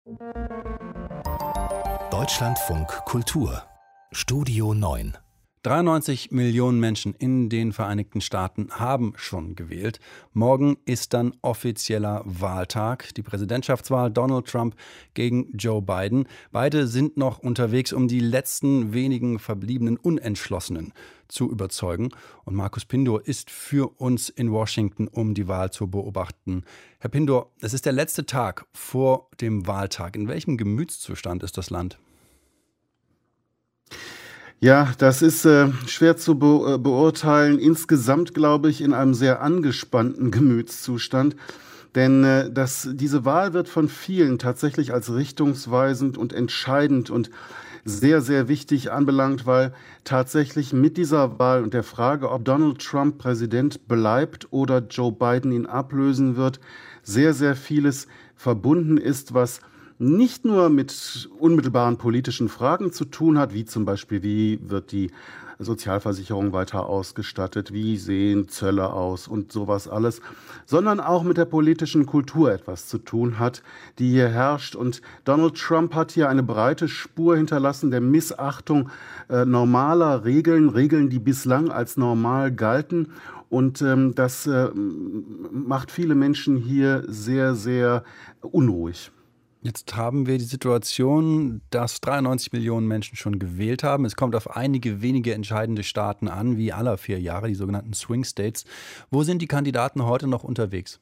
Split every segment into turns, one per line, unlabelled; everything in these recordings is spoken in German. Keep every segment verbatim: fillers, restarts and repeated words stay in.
Deutschlandfunk Kultur Studio neun.
dreiundneunzig Millionen Menschen in den Vereinigten Staaten haben schon gewählt. Morgen ist dann offizieller Wahltag. Die Präsidentschaftswahl Donald Trump gegen Joe Biden. Beide sind noch unterwegs, um die letzten wenigen verbliebenen Unentschlossenen zu überzeugen. Und Markus Pindor ist für uns in Washington, um die Wahl zu beobachten. Herr Pindor, es ist der letzte Tag vor dem Wahltag. In welchem Gemütszustand ist das Land?
Ja, das ist äh, schwer zu be- beurteilen. Insgesamt glaube ich in einem sehr angespannten Gemütszustand. Denn äh, das, diese Wahl wird von vielen tatsächlich als richtungsweisend und entscheidend und sehr, sehr wichtig anbelangt, weil tatsächlich mit dieser Wahl und der Frage, ob Donald Trump Präsident bleibt oder Joe Biden ihn ablösen wird, sehr, sehr vieles verbunden ist, was nicht nur mit unmittelbaren politischen Fragen zu tun hat, wie zum Beispiel, wie wird die Sozialversicherung weiter ausgestattet, wie sehen Zölle aus und sowas alles, sondern auch mit der politischen Kultur etwas zu tun hat, die hier herrscht. Und Donald Trump hat hier eine breite Spur hinterlassen der Missachtung äh, normaler Regeln, Regeln, die bislang als normal galten. Und ähm, das äh, macht viele Menschen hier sehr, sehr unruhig.
Jetzt haben wir die Situation, dass dreiundneunzig Millionen Menschen schon gewählt haben. Es kommt auf einige wenige entscheidende Staaten an, wie alle vier Jahre, die sogenannten Swing States. Wo sind die Kandidaten heute noch unterwegs?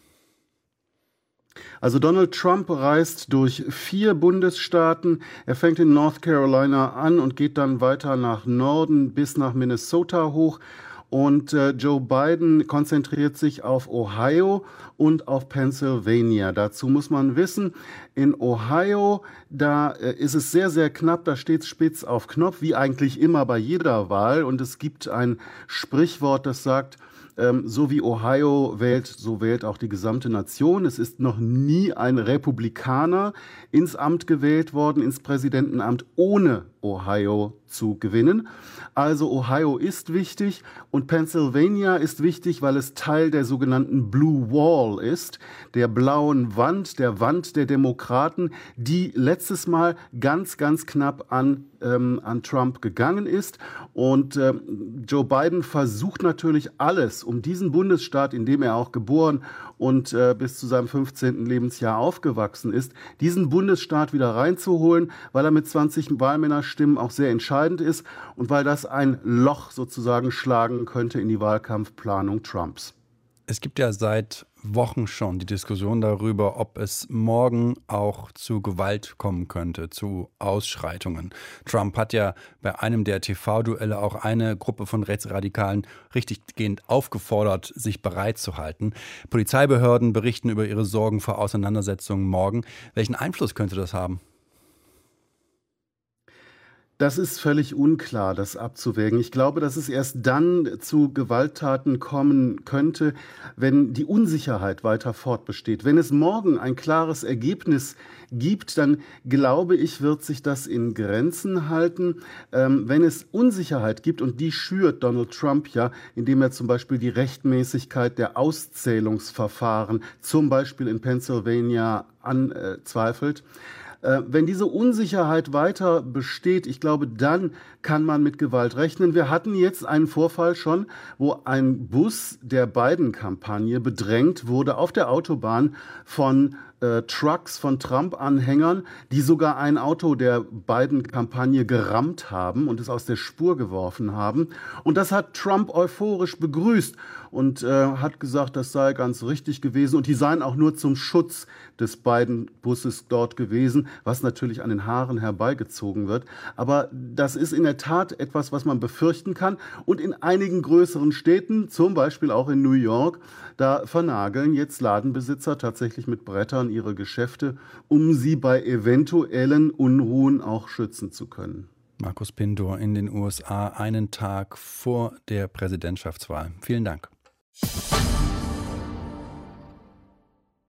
Also Donald Trump reist durch vier Bundesstaaten. Er fängt in North Carolina an und geht dann weiter nach Norden bis nach Minnesota hoch. Und äh, Joe Biden konzentriert sich auf Ohio und auf Pennsylvania. Dazu muss man wissen, in Ohio, da äh, ist es sehr, sehr knapp, da steht es spitz auf Knopf, wie eigentlich immer bei jeder Wahl. Und es gibt ein Sprichwort, das sagt, ähm, so wie Ohio wählt, so wählt auch die gesamte Nation. Es ist noch nie ein Republikaner ins Amt gewählt worden, ins Präsidentenamt, ohne Ohio zu gewinnen. Also Ohio ist wichtig und Pennsylvania ist wichtig, weil es Teil der sogenannten Blue Wall ist, der blauen Wand, der Wand der Demokraten, die letztes Mal ganz, ganz knapp an, ähm, an Trump gegangen ist. Und äh, Joe Biden versucht natürlich alles, um diesen Bundesstaat, in dem er auch geboren und äh, bis zu seinem fünfzehnten Lebensjahr aufgewachsen ist, diesen Bundesstaat wieder reinzuholen, weil er mit zwanzig Wahlmännerstimmen auch sehr entscheidend ist und weil das ein Loch sozusagen schlagen könnte in die Wahlkampfplanung Trumps.
Es gibt ja seit Wochen schon die Diskussion darüber, ob es morgen auch zu Gewalt kommen könnte, zu Ausschreitungen. Trump hat ja bei einem der T V-Duelle auch eine Gruppe von Rechtsradikalen richtiggehend aufgefordert, sich bereit zu halten. Polizeibehörden berichten über ihre Sorgen vor Auseinandersetzungen morgen. Welchen Einfluss könnte das haben?
Das ist völlig unklar, das abzuwägen. Ich glaube, dass es erst dann zu Gewalttaten kommen könnte, wenn die Unsicherheit weiter fortbesteht. Wenn es morgen ein klares Ergebnis gibt, dann glaube ich, wird sich das in Grenzen halten. Ähm, wenn es Unsicherheit gibt, und die schürt Donald Trump ja, indem er zum Beispiel die Rechtmäßigkeit der Auszählungsverfahren, zum Beispiel in Pennsylvania, anzweifelt, wenn diese Unsicherheit weiter besteht, ich glaube, dann kann man mit Gewalt rechnen. Wir hatten jetzt einen Vorfall schon, wo ein Bus der Biden-Kampagne bedrängt wurde auf der Autobahn von äh, Trucks, von Trump-Anhängern, die sogar ein Auto der Biden-Kampagne gerammt haben und es aus der Spur geworfen haben. Und das hat Trump euphorisch begrüßt und äh, hat gesagt, das sei ganz richtig gewesen. Und die seien auch nur zum Schutz des Biden-Busses dort gewesen, was natürlich an den Haaren herbeigezogen wird. Aber das ist in der Tat etwas, was man befürchten kann. Und in einigen größeren Städten, zum Beispiel auch in New York, da vernageln jetzt Ladenbesitzer tatsächlich mit Brettern ihre Geschäfte, um sie bei eventuellen Unruhen auch schützen zu können.
Markus Pindor in den U S A, einen Tag vor der Präsidentschaftswahl. Vielen Dank.